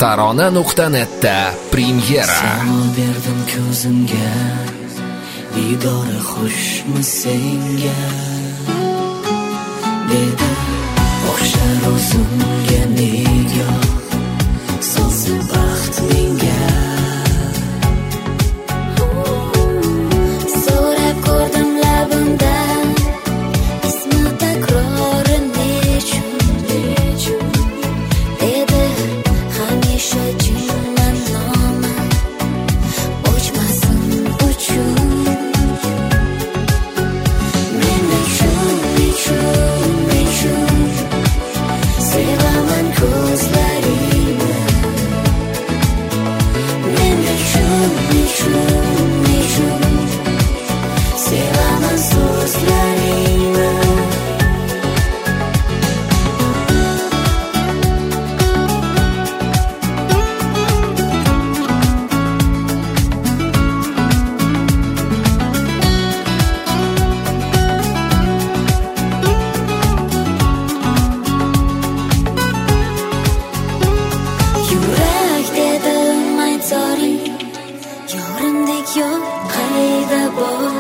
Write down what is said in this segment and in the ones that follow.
Tarona.net'da premyera. Samo berdim ko'zimga, didori xushmi senga? Dedi, o'xshar o'zimga nigoh, solsin baxt menga. So'rab ko'rdim labimdan, ismi takrori nechun? Dedi, hamisha jimman nomi, o'chmasin uchun. Men nechun sevaman ko'zlaringni. Men nechun sevaman so'zlaringni. Yurak dedi maytoring, yorimdek yo'q qayda bor?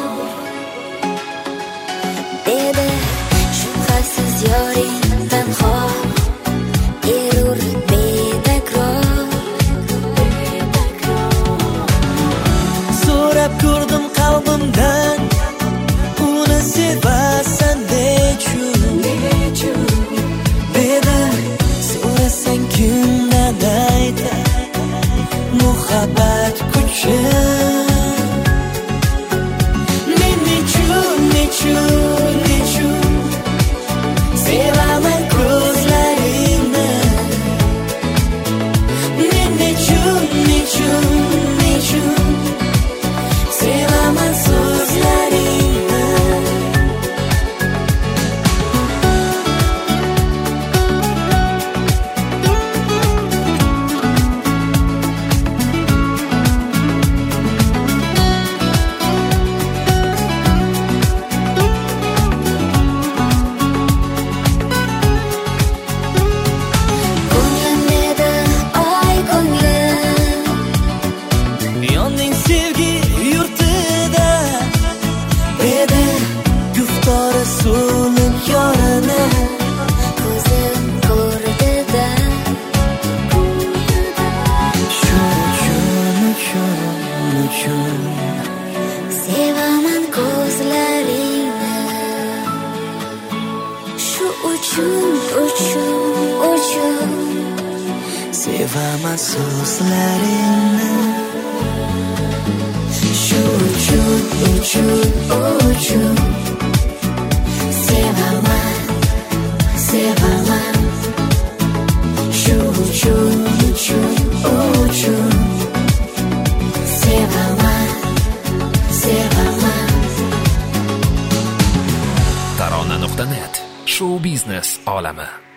Dedi, shubhasiz yoring tanho, erur betakror. So'rab ko'rdim qalbimdan, uni sevasan nechun? Dedi, so'rasang kimdan aytay muhabbat kuchim. Men nechun sevaman ko'zlaringni. Men nechun sevaman so'zlaringni. Ko'nglim dedi, oy ko'nglim, yonding sevgi yurtida. Dedi, guftori so'lib yorini, ko'zim ko'rdida. Shuning uchun sevaman ko'zlaringni. Shu uchun sevaman so'zlaringni. Shu uchun sevaman. Shu uchun sevaman. Tarona.net, show biznes olami.